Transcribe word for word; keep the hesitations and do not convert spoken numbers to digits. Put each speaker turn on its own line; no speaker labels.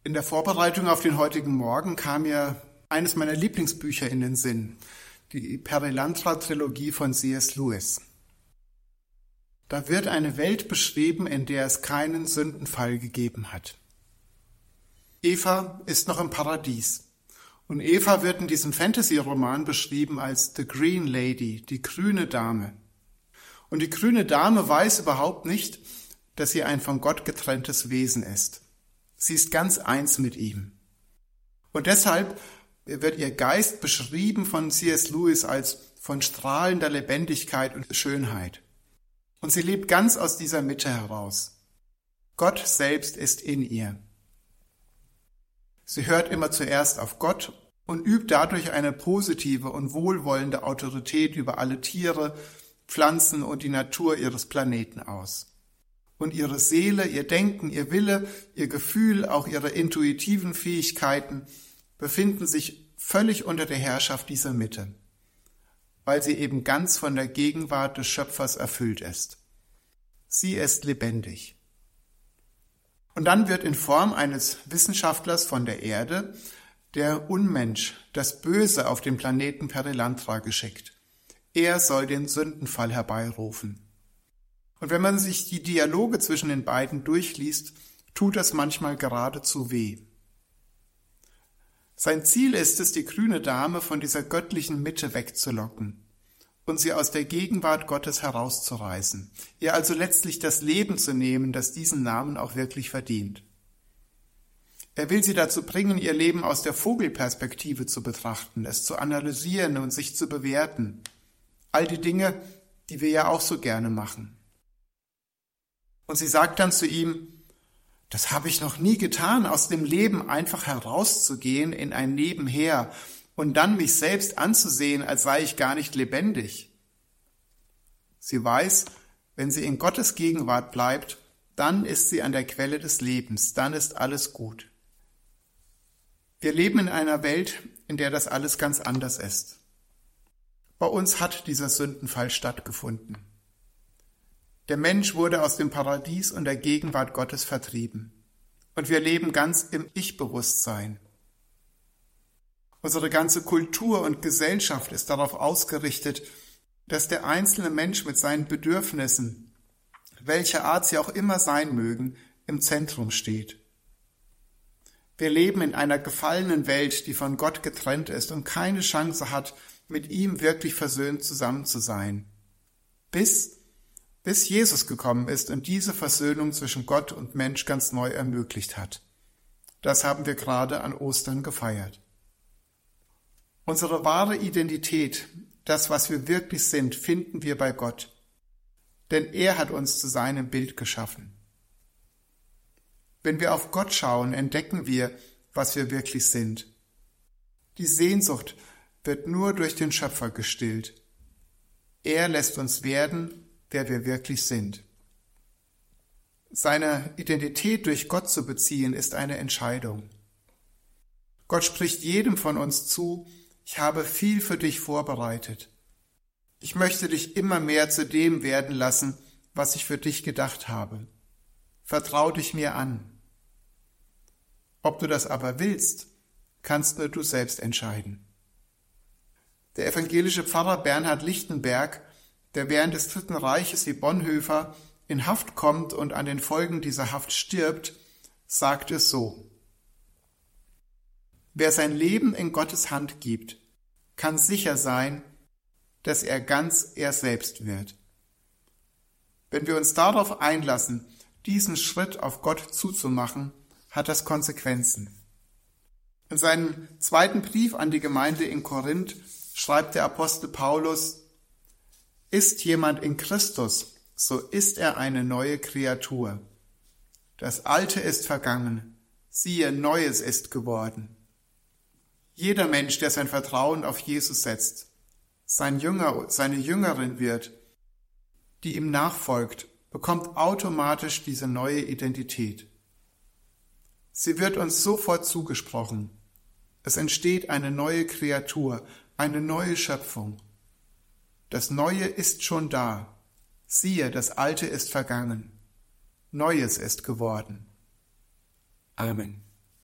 In der Vorbereitung auf den heutigen Morgen kam mir eines meiner Lieblingsbücher in den Sinn, die Perelantra-Trilogie von C S Lewis. Da wird eine Welt beschrieben, in der es keinen Sündenfall gegeben hat. Eva ist noch im Paradies und Eva wird in diesem Fantasy-Roman beschrieben als The Green Lady, die grüne Dame. Und die grüne Dame weiß überhaupt nicht, dass sie ein von Gott getrenntes Wesen ist. Sie ist ganz eins mit ihm. Und deshalb wird ihr Geist beschrieben von C S Lewis als von strahlender Lebendigkeit und Schönheit. Und sie lebt ganz aus dieser Mitte heraus. Gott selbst ist in ihr. Sie hört immer zuerst auf Gott und übt dadurch eine positive und wohlwollende Autorität über alle Tiere, Pflanzen und die Natur ihres Planeten aus. Und ihre Seele, ihr Denken, ihr Wille, ihr Gefühl, auch ihre intuitiven Fähigkeiten befinden sich völlig unter der Herrschaft dieser Mitte, weil sie eben ganz von der Gegenwart des Schöpfers erfüllt ist. Sie ist lebendig. Und dann wird in Form eines Wissenschaftlers von der Erde der Unmensch, das Böse auf den Planeten Perelantra geschickt. Er soll den Sündenfall herbeirufen. Und wenn man sich die Dialoge zwischen den beiden durchliest, tut das manchmal geradezu weh. Sein Ziel ist es, die grüne Dame von dieser göttlichen Mitte wegzulocken und sie aus der Gegenwart Gottes herauszureißen, ihr also letztlich das Leben zu nehmen, das diesen Namen auch wirklich verdient. Er will sie dazu bringen, ihr Leben aus der Vogelperspektive zu betrachten, es zu analysieren und sich zu bewerten. All die Dinge, die wir ja auch so gerne machen. Und sie sagt dann zu ihm, das habe ich noch nie getan, aus dem Leben einfach herauszugehen in ein Nebenher und dann mich selbst anzusehen, als sei ich gar nicht lebendig. Sie weiß, wenn sie in Gottes Gegenwart bleibt, dann ist sie an der Quelle des Lebens, dann ist alles gut. Wir leben in einer Welt, in der das alles ganz anders ist. Bei uns hat dieser Sündenfall stattgefunden. Der Mensch wurde aus dem Paradies und der Gegenwart Gottes vertrieben. Und wir leben ganz im Ich-Bewusstsein. Unsere ganze Kultur und Gesellschaft ist darauf ausgerichtet, dass der einzelne Mensch mit seinen Bedürfnissen, welcher Art sie auch immer sein mögen, im Zentrum steht. Wir leben in einer gefallenen Welt, die von Gott getrennt ist und keine Chance hat, mit ihm wirklich versöhnt zusammen zu sein. Bis bis Jesus gekommen ist und diese Versöhnung zwischen Gott und Mensch ganz neu ermöglicht hat. Das haben wir gerade an Ostern gefeiert. Unsere wahre Identität, das, was wir wirklich sind, finden wir bei Gott, denn er hat uns zu seinem Bild geschaffen. Wenn wir auf Gott schauen, entdecken wir, was wir wirklich sind. Die Sehnsucht wird nur durch den Schöpfer gestillt. Er lässt uns werden, wer wir wirklich sind. Seine Identität durch Gott zu beziehen, ist eine Entscheidung. Gott spricht jedem von uns zu, ich habe viel für dich vorbereitet. Ich möchte dich immer mehr zu dem werden lassen, was ich für dich gedacht habe. Vertrau dich mir an. Ob du das aber willst, kannst nur du selbst entscheiden. Der evangelische Pfarrer Bernhard Lichtenberg, der während des Dritten Reiches wie Bonhoeffer in Haft kommt und an den Folgen dieser Haft stirbt, sagt es so: Wer sein Leben in Gottes Hand gibt, kann sicher sein, dass er ganz er selbst wird. Wenn wir uns darauf einlassen, diesen Schritt auf Gott zuzumachen, hat das Konsequenzen. In seinem zweiten Brief an die Gemeinde in Korinth schreibt der Apostel Paulus: Ist jemand in Christus, so ist er eine neue Kreatur. Das Alte ist vergangen, siehe, Neues ist geworden. Jeder Mensch, der sein Vertrauen auf Jesus setzt, sein Jünger, seine Jüngerin wird, die ihm nachfolgt, bekommt automatisch diese neue Identität. Sie wird uns sofort zugesprochen. Es entsteht eine neue Kreatur, eine neue Schöpfung. Das Neue ist schon da. Siehe, das Alte ist vergangen. Neues ist geworden. Amen.